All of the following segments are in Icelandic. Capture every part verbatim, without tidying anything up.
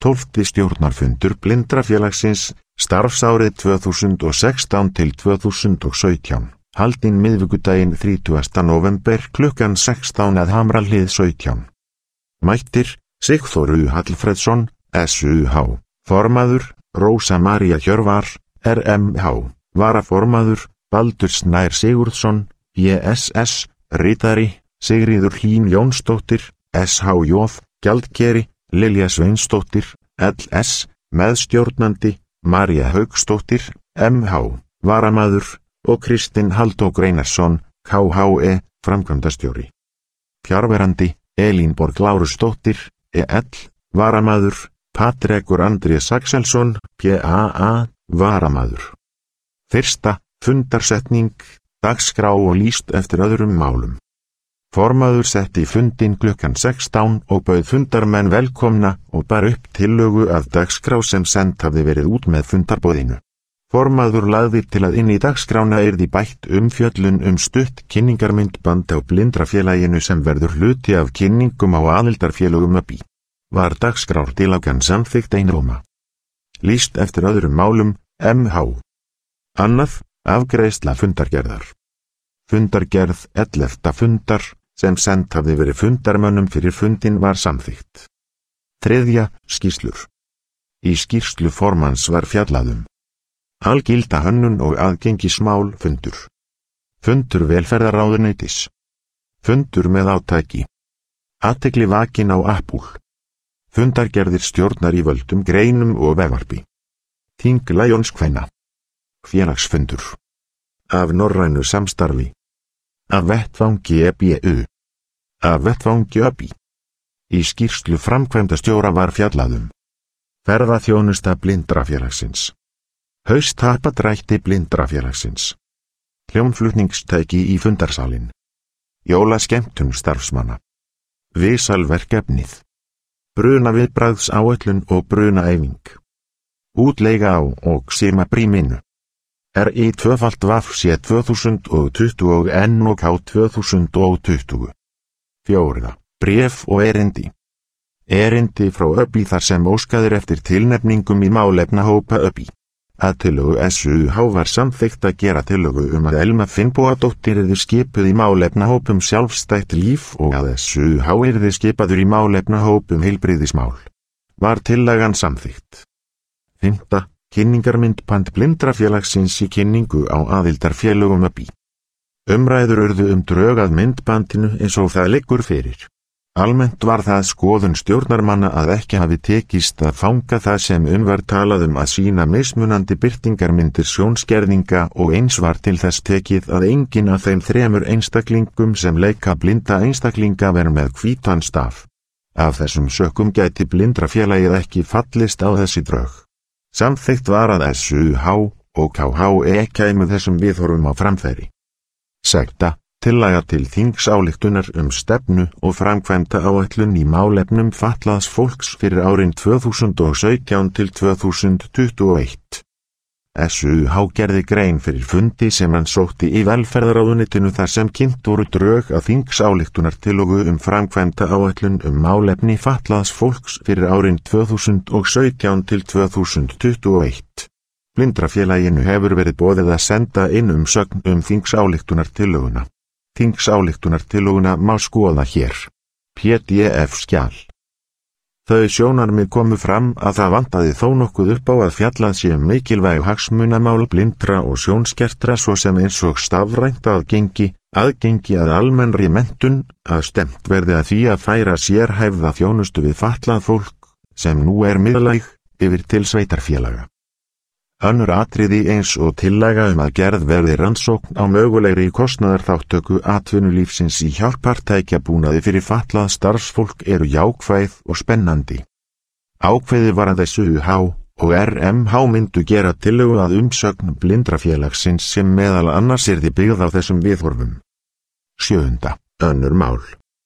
tólfti stjórnarfundur Blindrafélagsins, starfsárið tvö þúsund og sextán til tvö þúsund og sautján, haldinn miðvikudaginn þrítugasta nóvember klukkan sextán að Hamrahlíð sautján. Mættir: Sigþór U. Hallfreðsson, S U H, formaður, Rósa María Hjörvar, R M H, varaformaður, Baldur Snær Sigurðsson, B S S, ritari, Sigríður Hlín Jónsdóttir, S H J, gjaldkeri, Lilja Sveinsdóttir, L S, meðstjórnandi, María Hauksdóttir, M H, varamaður, og Kristinn Halldór Einarsson, K H E, framkvæmdastjóri. Fjarverandi: Elínborg Lárusdóttir, E L, varamaður, Patrekur Andrés Axelsson, P A A, varamaður. Fyrsta, fundarsetning, dagskrá og lýst eftir öðrum málum. Formaður setti fundinn klukkan sextán og bauð fundarmenn velkomna og bar upp tillögu að dagskrá sem send hafði verið út með fundarboðinu. Formaður lagði til að inn í dagskrána yrði bætt umfjöllun um stutt kynningarmyndband á Blindrafélaginu sem verður hluti af kynningum á aðildarfélögum Öbí. Var dagskrártillagan samþykkt einróma. Lýst eftir öðrum málum, M H. Annað, afgreiðsla fundargerðar. Fundargerð ellefta fundar, sem send hafði verið fundarmönnum fyrir fundin var samþykkt. Þriðja, skýrslur. Í skýrslu formans var fjallaðum algilda hönnun og aðgengismál fundur. Fundur velferðarráðuneytis. Fundur með átaki. Athygli vakin á Apple. Fundargerðir stjórnar í völdum greinum og vefvarpi. Þing Lions-kvenna. Félagsfundur. Af norrænu samstarfi. Af vettvangi E B U. Af vettvangi Öbí. Í skýrslu framkvæmdastjóra var fjallaðum ferðaþjónusta Blindrafélagsins. Hausthappdrætti Blindrafélagsins. Hljómflutningstæki í fundarsalinn. Jólaskemmtun starfsmanna. Visalverkefnið. Brunaviðbragðsáætlun og brunaæfing. Útleiga á og sima príminu. R I tvöfalt vaf C tvö þúsund og tuttugu og N og K tvö þúsund og tuttugu. Fjóriða. Bréf og erindi. Erindi frá Öbí þar sem óskaðir eftir tilnefningum í málefnahópa Öbí. Að tillögu S U H var samþykkt að gera tillögu um að Elma Finnbogadóttir yrði skipuð í málefnahópum sjálfstætt líf og að S U H yrði skipaður í málefnahópum heilbrigðismál. Var tillagan samþykkt. Fimmta. Kynningarmyndband Blindrafélagsins í kynningu á aðildarfélögum Öbí. Umræður urðu um drög að myndbandinu eins og það liggur fyrir. Almennt var það skoðun stjórnarmanna að ekki hafi tekist að fanga það sem um var talað um að sína mismunandi birtingarmyndir sjónskerðinga og eins var til þess tekið að enginn af þeim þremur einstaklingum sem leika blinda einstaklinga verið með hvítan staf. Af þessum sökum gæti Blindrafélagið ekki fallist á þessi drög. Samþykkt var að S U H og K H E kæmu þessum viðhorfum á framfæri. Sekta. Tillaga til þingsályktunar um stefnu og framkvæmda áætlun í málefnum fatlaðs fólks fyrir árin tvö þúsund og sautján til tvö þúsund tuttugu og eitt. S U H gerði grein fyrir fundi sem hann sótti í velferðarráðuneytinu þar sem kynnt voru drög að þingsályktunartillögu um framkvæmda áætlun um málefni fatlaðs fólks fyrir árin tvö þúsund og sautján til tvö þúsund tuttugu og eitt. Blindrafélaginu hefur verið boðið að senda inn umsögn um þingsályktunartillöguna. Þingsályktunartillöguna má skoða hér. P D F skjal. Þau sjónarmið komu fram að það vantaði þó nokkuð upp á að fjallað sé um mikilvæg hagsmunamál blindra og sjónskertra svo sem eins og stafrænt aðgengi, aðgengi að almennri menntun, að stefnt verði að því að færa sérhæfða þjónustu við fatlað fólk, sem nú er miðlæg, yfir til sveitarfélaga. Önnur atriði eins og tillaga um að gerð verði rannsókn á mögulegri kostnaðarþáttöku atvinnulífsins í hjálpartækjabúnaði fyrir fatlað starfsfólk eru jákvæð og spennandi. Ákveðið var að S U H og R M H myndu gera tillögu að umsögn Blindrafélagsins sem meðal annars yrði byggð á þessum viðhorfum. Sjöunda. Önnur mál.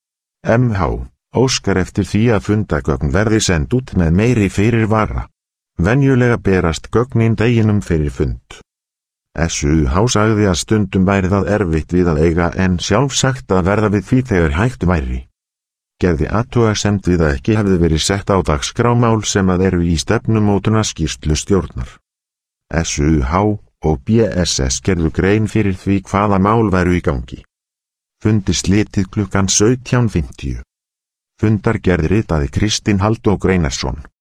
M H óskar eftir því að fundagögn verði send út með meiri fyrirvara. Venjulega berast gögnin deginum fyrir fund. S U H sagði að stundum væri það erfitt við að eiga en sjálfsagt að verða við því þegar hægt væri. gerði athugasemd við að ekki hefði verið sett á dagskrámál sem að eru í stefnumótunarskýrslu stjórnar. S U H og B S S gerðu grein fyrir því hvaða mál væru í gangi. Fundi slitið klukkan sautján fimmtíu. Fundargerð ritaði Kristinn Halldór Einarsson.